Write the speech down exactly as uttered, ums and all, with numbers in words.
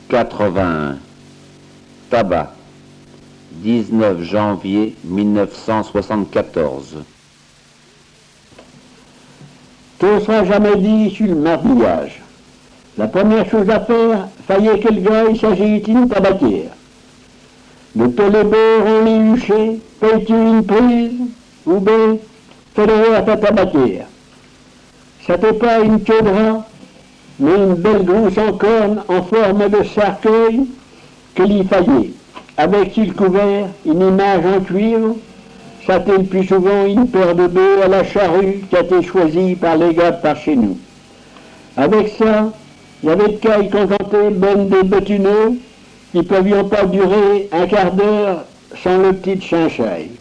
quatre-vingt-un. Tabac. dix-neuf janvier mille neuf cent soixante-quatorze. Tout ne sera jamais dit sur le martillage. La première chose à faire, faillait quel gars il s'agit d'une tabatière. De tous les bords on les huchés, payes-tu une prise, ou bien fais-le à ta tabatière. C'était pas une queue de rat, mais une belle grosse en corne en forme de cercueil que l'y faillait, avec sur le couvert une image en cuivre. C'était le plus souvent une paire de bœufs à la charrue qui a été choisie par les gars par chez nous. Avec ça, il y avait de cailles contentées, bonnes des bottines qui ne pouvaient pas durer un quart d'heure sans le petit chinchaille.